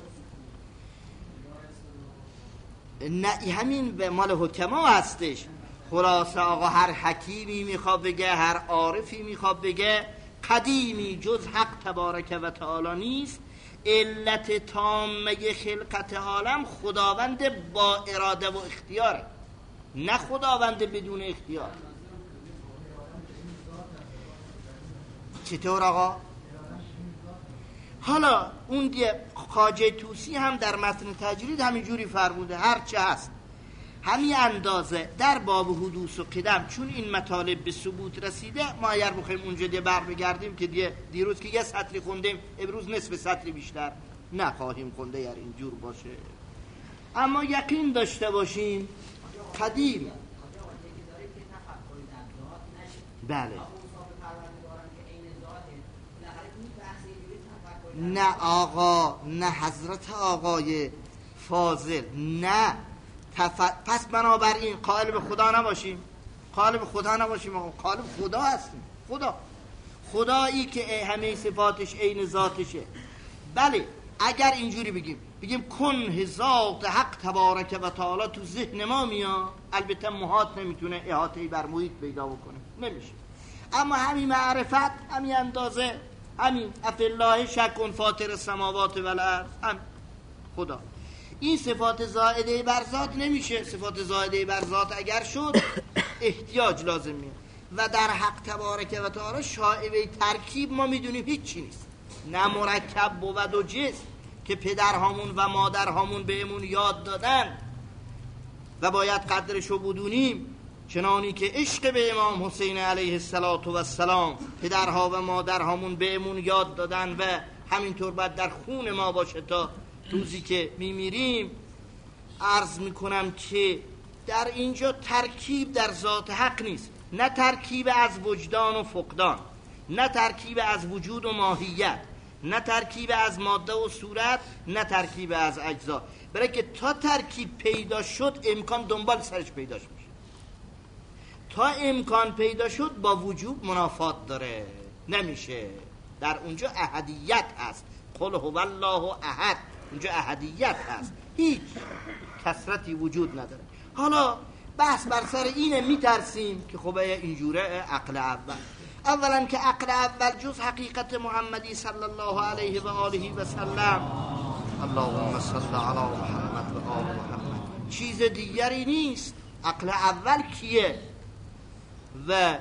S2: نه همین به مال حکما هستش. خلاصه آقا هر حکیمی میخواد بگه، هر عارفی میخواد بگه قدیمی جز حق تبارک و تعالی نیست. علت تامه خلقت عالم خداوند با اراده و اختیاره، نه خداوند بدون اختیار. چطور آقا؟ حالا اون دیگه خواجه طوسی هم در متن تجرید همینجوری فرموده هر چه هست همین اندازه در باب حدوث و قدم، چون این مطالب به ثبوت رسیده. ما اگر بخوایم اونجا دیگه برمیگردیم که دیروز که یه سطری خوندیم، امروز نصف سطری بیشتر نخواهیم خونده اگر اینجور باشه. اما یقین داشته باشیم قدیم. بله نه آقا، نه حضرت آقای فاضل، نه پس بنابراین قائل به خدا نباشیم، قائل به خدا نباشیم، قائل به خدا هستیم. خدایی که همه صفاتش عین ذاتشه. بله اگر اینجوری بگیم کن ذات حق تبارک و تعالی تو ذهن ما میاد، البته محاط نمیتونه احاطه‌ای بر محیط پیدا بکنه، نمیشه. اما همین معرفت، همین اندازه، همین افالله شک فاطر السماوات و الارض، هم خدا. این صفات زائده بر ذات نمیشه. صفات زائده بر ذات اگر شد احتیاج لازم میاد. و در حق تبارک و تعالی شائبه ترکیب ما میدونیم هیچی نیست. نه مرکب بود و جسم که پدرهامون و مادرهامون بهمون یاد دادن و باید قدرشو بدونیم، چنانی که عشق به امام حسین علیه السلام پدرها و مادرهامون بهمون یاد دادن و همینطور باید در خون ما باشه تا روزی که میمیریم. عرض میکنم که در اینجا ترکیب در ذات حق نیست، نه ترکیب از وجدان و فقدان، نه ترکیب از وجود و ماهیت، نه ترکیب از ماده و صورت، نه ترکیب از اجزا. برای که تا ترکیب پیدا شد امکان دنبال سرش پیداش میشه. تا امکان پیدا شد با وجود منافات داره، نمیشه. در اونجا احدیت هست. قل هو الله احد، اونجا احدیت هست، هیچ کثرتی وجود نداره. حالا بحث بر سر اینه میترسیم که خب اینجوره عقل اول. اولا که عقل اول جز حقیقت محمدی صلی الله علیه و آله و سلم، اللهم صل علی محمد و آل محمد، چیز دیگری نیست. عقل اول کیه؟ و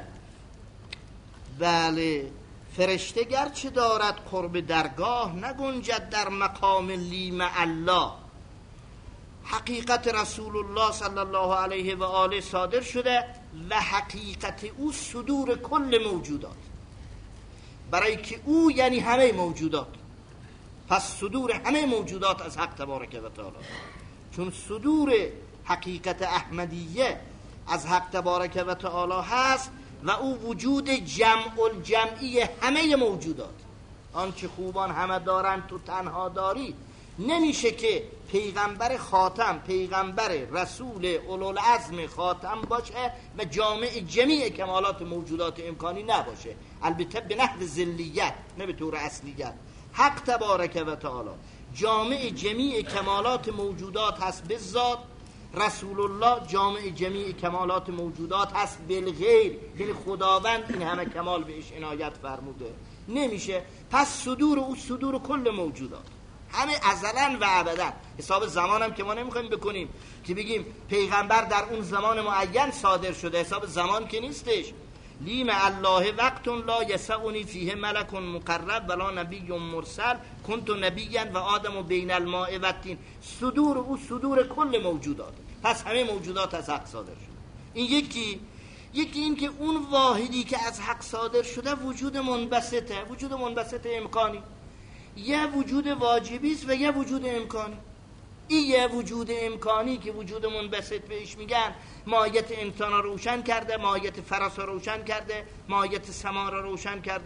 S2: بله فرشته گرچه دارد قرب درگاه، نگنجد در مقام لی مع الله. حقیقت رسول الله صلی الله علیه و آله صادر شده و حقیقت او صدور کل موجودات، برای که او یعنی همه موجودات. پس صدور همه موجودات از حق تبارک و تعالی، چون صدور حقیقت احمدیه از حق تبارک و تعالی هست و او وجود جمع الجمعی همه موجودات. آنچه خوبان همه دارن تو تنها داری. نمیشه که پیغمبر خاتم، پیغمبر رسول اولوالعزم خاتم باشه و جامع جمیع کمالات موجودات امکانی نباشه، البته به نحو ذلیت نه به طور اصلیت. حق تبارک و تعالی جامع جمیع کمالات موجودات هست به ذات، رسول الله جامع جمیع کمالات موجودات هست بالغیر، یعنی خداوند این همه کمال بهش عنایت فرموده. نمیشه. پس صدور او صدور کل موجودات، همه ازلا و ابدا. حساب زمان هم که ما نمیخوایم بکنیم که بگیم پیغمبر در اون زمان معین صادر شده، حساب زمان که نیستش. لیم الله وقت لا یسعنی فیه ملک مقرب ولا نبی مرسل کنت نبیا و آدم بین الماء و الطین. صدور او صدور کل موجودات، پس همه موجودات از حق صادر شده. این یکی این که اون واحدی که از حق صادر شده وجود منبسطه، وجود منبسط امکانی. یه وجود واجبی است و یه وجود امکانی. این یه وجود امکانی که وجود منبسط بهش میگن، ماهیت انسان رو روشن کرده، ماهیت فرس رو روشن کرده، ماهیت سما رو روشن کرده.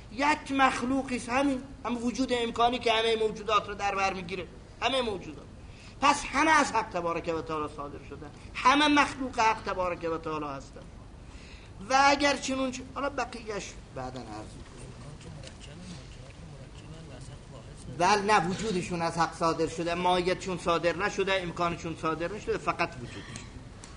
S2: یک مخلوقی همین هم وجود امکانی که همه موجودات رو در بر میگیره، همه موجودات. پس همه از حق تبارک و تعالی صادر شدن، همه مخلوق حق تبارک و تعالی هستن. و اگر چنون حالا بقیهش بعداً عرض می‌کنم. بل نه، وجودشون از حق صادر شده، ماهیتشون صادر نشده، امکانشون صادر نشده، فقط وجودشون.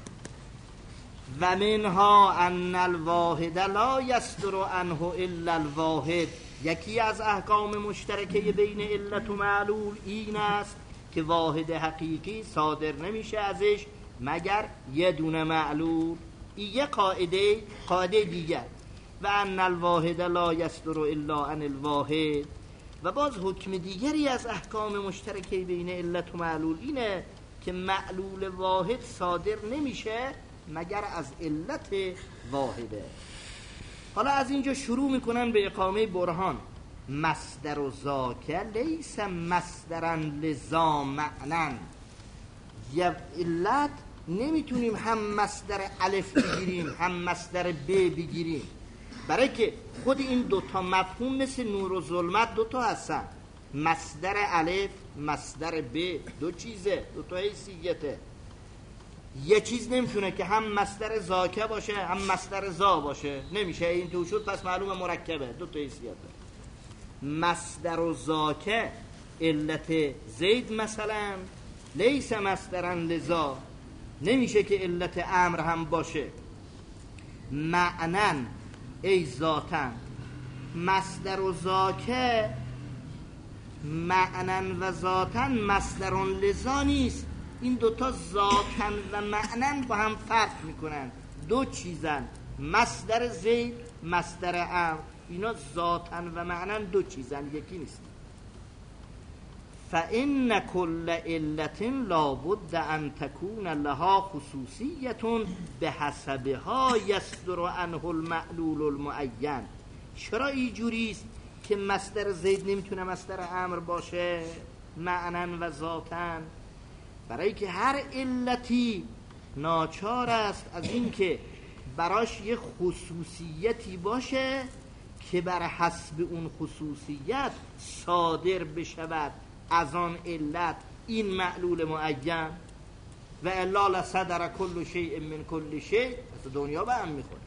S2: و منها ان الواحد لا یصدر عنه الا الواحد. یکی از احکام مشترکه بین علت و معلول این است که واحد حقیقی صادر نمیشه ازش مگر یه دونه معلول. این یه قاعده دیگر. و ان الواحد لا یصدر الا عن الواحد. و باز حکم دیگری از احکام مشترکه بین علت و معلول اینه که معلول واحد صادر نمیشه مگر از علت واحده. حالا از اینجا شروع میکنن به اقامه برهان. مصدر و ذاک لیس مصدرا لذا معنن. یه علت نمیتونیم هم مصدر الف بگیریم هم مصدر ب بگیریم، برای که خود این دوتا مفهوم مثل نور و ظلمت دوتا هستن. مصدر الف مصدر ب دو چیزه، دوتا حیثیته. یه چیز نمیتونه که هم مصدر ذاکه باشه هم مصدر ذا باشه، نمیشه. این تو شد پس معلومه مرکبه، دوتا حیثیته. مصدر و ذاکه علت زید مثلا لیس مصدرا لذا، نمیشه که علت امر هم باشه. معنن ای ذاتن. مصدر و ذاکه معنن و ذاتن مصدر لذا نیست. این دوتا ذاتن و معنن با هم فرق میکنن، دو چیزن. مصدر زید مصدر امر، اینا ذاتن و معنن دو چیزن، یکی نیست. فإن كل علت لابد ان تكون لها خصوصیت بحسبها يصدر عنه المعلول المعین. چرا اینجوریست که مصدر زید نمیتونه مصدر امر باشه معنن و ذاتن؟ برای که هر علتی ناچار است از این که براش یه خصوصیتی باشه که بر حسب اون خصوصیت صادر بشود از آن علت این معلول معین. و الا لصدر کل شیء من کل شیء، از دنیا به هم میخوره.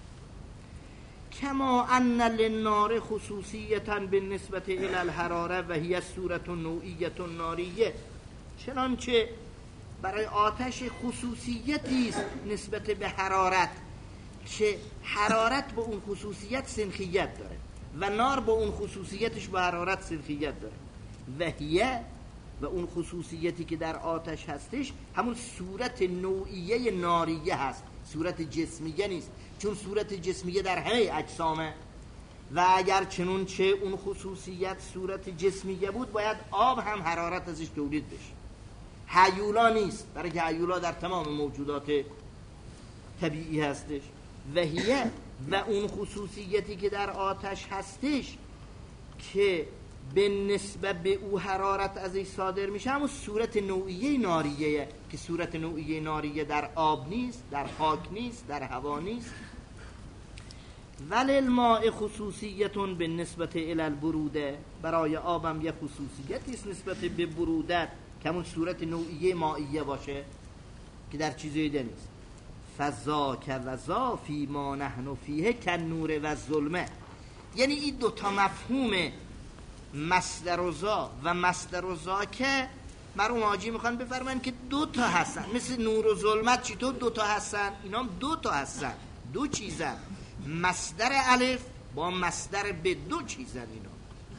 S2: کما ان للنار خصوصیتا بالنسبه الى الحراره و هي صورت نوعیه ناریه. چنانچه برای آتش خصوصیتی است نسبت به حرارت که حرارت با اون خصوصیت سنخیت داره و نار با اون خصوصیتش با حرارت سنخیت داره. و اون خصوصیتی که در آتش هستش همون صورت نوعیه ناریه هست، صورت جسمیه نیست، چون صورت جسمیه در همه اجسامه. و اگر چنون چه اون خصوصیت صورت جسمیه بود باید آب هم حرارت ازش تولید بشه. هیولا نیست، برای که هیولا در تمام موجودات طبیعی هستش. و اون خصوصیتی که در آتش هستش که به نسبت به او حرارت ازش صادر میشه همون صورت نوعیه ناریه، که صورت نوعیه ناریه در آب نیست، در خاک نیست، در هوا نیست. ولی الماء خصوصیتون به نسبت الی البروده، برای آبم یه خصوصیتی است نسبت به برودت که همون صورت نوعیه مائیه باشه که در چیزی دیگه نیست. فذاک و ذا فی ما نحن فیه کالنور و ظلمه. یعنی این دوتا مفهوم مصدر و ذا و مصدر و ذاکه مرحوم حاجی میخوان بفرمایند که دو تا هستن. مثل نور و ظلمت چطور دو تا هستن؟ اینا هم دو تا هستن، دو چیزن. مصدر الف با مصدر به دو چیزن اینا.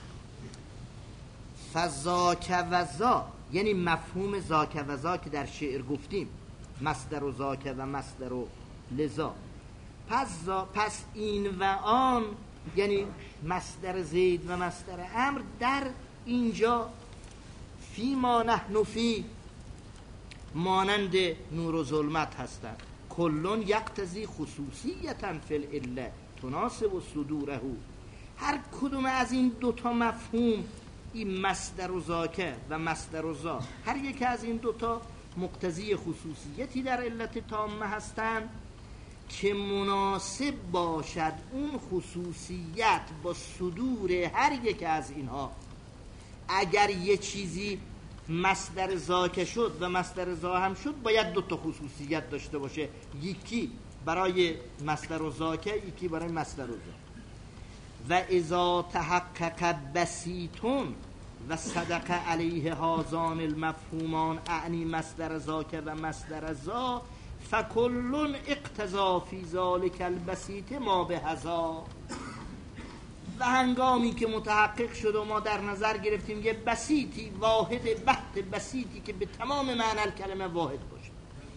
S2: فذاک و ذا یعنی مفهوم ذاک و ذا که در شعر گفتیم، مصدر و ذاک و مصدر و لذا. پس این و آن یعنی مصدر زید و مصدر امر در اینجا فی ما نحن فی مانند نور و ظلمت هستند. کلون یقتضی خصوصیتا فی العله تناسب صدوره. هر کدوم از این دوتا مفهوم، این مصدر و ذاکه و مصدر و ذا، هر یک از این دوتا مقتضی خصوصیتی در علت تامه هستند که مناسب باشد اون خصوصیت با صدور هر یک از اینها. اگر یه چیزی مصدر ذاک شد و مصدر ذا هم شد، باید دو تا خصوصیت داشته باشه، یکی برای مصدر و ذاک، یکی برای مصدر و ذا. و اذا تحقق بسیطون و صدق علیه هازان المفهومان اعنی مصدر ذاک و مصدر ذا فکل اقتضا فی ذالک البسیط ما به هذا. و هنگامی که متحقق شد و ما در نظر گرفتیم یه بسیطی واحد بحت بسیطی که به تمام معنی کلمه واحد باشه.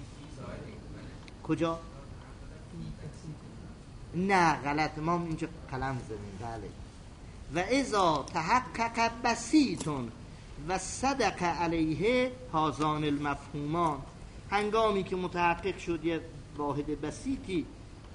S2: کجا؟ نه غلط، ما اینجا قلم زدیم. بله. و اذا تحقق بسیطون و صدق علیه هازان المفهومان، هنگامی که متحقق شد یه واحد بسیطی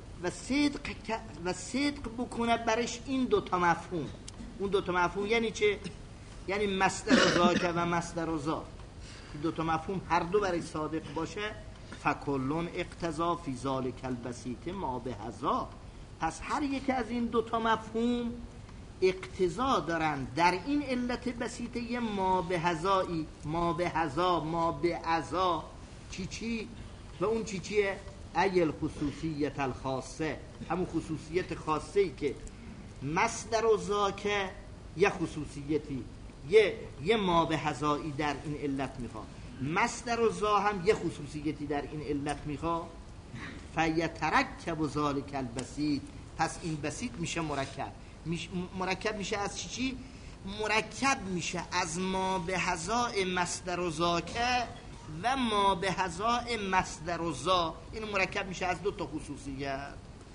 S2: و صدق بکنه برش این دوتا مفهوم. اون دوتا مفهوم یعنی چه؟ یعنی مصدر ذاک و مصدر ذا، دوتا مفهوم هر دو برای صادق باشه. فکلون اقتضا فی ذالک البسیط ما به هذا. پس هر یک از این دوتا مفهوم اقتضا دارن در این علت بسیطه یه ما به هذایی، ما به هذا، ما به عذا. چی و اون چیه؟ ایل خصوصیت الخاصه، همون خصوصیت خاصه ای که مصدر و ذاکه یه خصوصیتی، یه ما به هذایی در این علت میخواد، مصدر و ذا هم یه خصوصیتی در این علت میخواد. فیترکب ذالک البسیط، پس این بسیط میشه مرکب میشه از چی؟ مرکب میشه از ما به هذا مصدر و ذاکه و ما به هذا مصدر و ذا. این مرکب میشه از دو تا خصوصیت.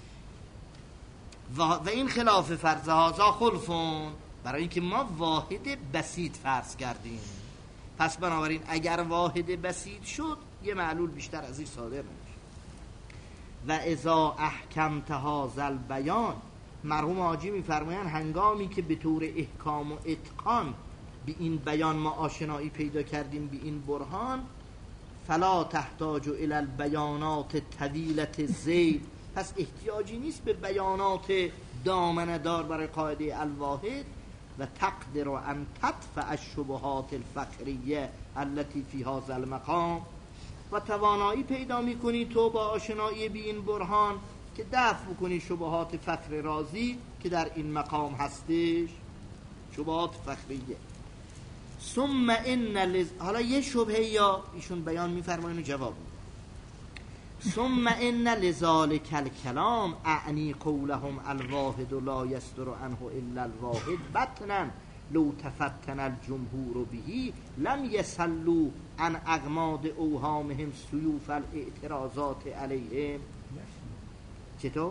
S2: و این خلاف فرض هذا خلفون، برای اینکه ما واحد بسیط فرض کردیم. پس بنابراین اگر واحد بسیط شد یه معلول بیشتر از این صادر نمیشه. و اذا احکمت هذا البیان، مرحوم حاجی میفرمایند هنگامی که به طور احکام و اتقان به این بیان ما آشنایی پیدا کردیم به این برهان، فلا تحتاج الى البیانات طویلة زید، پس احتیاجی نیست به بیانات دامنه دار برای قاعده الواحد. و تقدر ان تدفع الشبهات الفقریه التي فی هذا المقام، و توانایی پیدا میکنی تو با آشنایی به این برهان که دفع بکنی شبهات فقر رازی که در این مقام هستش، شبهات فقریه. ثم ان حالا یه شبهه یا ایشون بیان میفرماین و جواب میده. ثم ان لذالک الکلام اعنی قولهم الواحد لا یصدر عنه الا الواحد بطنا لو تفتن الجمهور به لم يسلوا عن اغماد اوهامهم سیوف الاعتراضات علیهم. چطور؟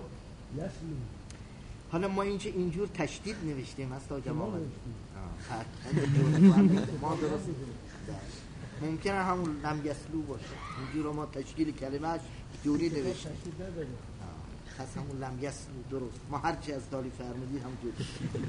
S2: حالا ما اینجور تشدید نوشتیم هست آقا ما درست ممکنه همون لم یسلو باشه، اینجور ما تشکیل کلمهش جوری نوشتیم، پس همون لم یسلو درست. ما هرچی از دالی فرمودی هم جوری.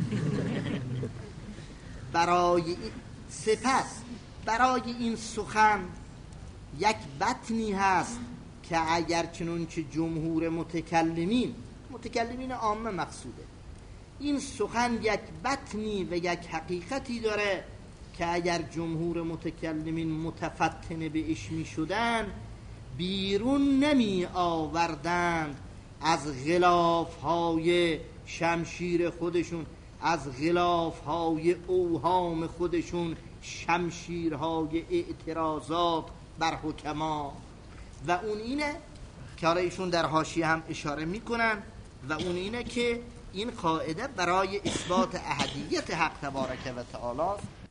S2: برای این سخن یک بطنی هست که اگر چنانچه جمهور متکلمین عامه مقصوده، این سخن یک بطنی و یک حقیقتی داره که اگر جمهور متکلمین متفتن به اش می شدن بیرون نمی آوردن از غلافهای شمشیر خودشون، از غلافهای اوهام خودشون، شمشیرهای اعتراضات بر حکما. و اون اینه که حالا ایشون در حاشیه هم اشاره میکنن، و اون اینه که این قاعده برای اثبات احدیت حق تبارک و تعالی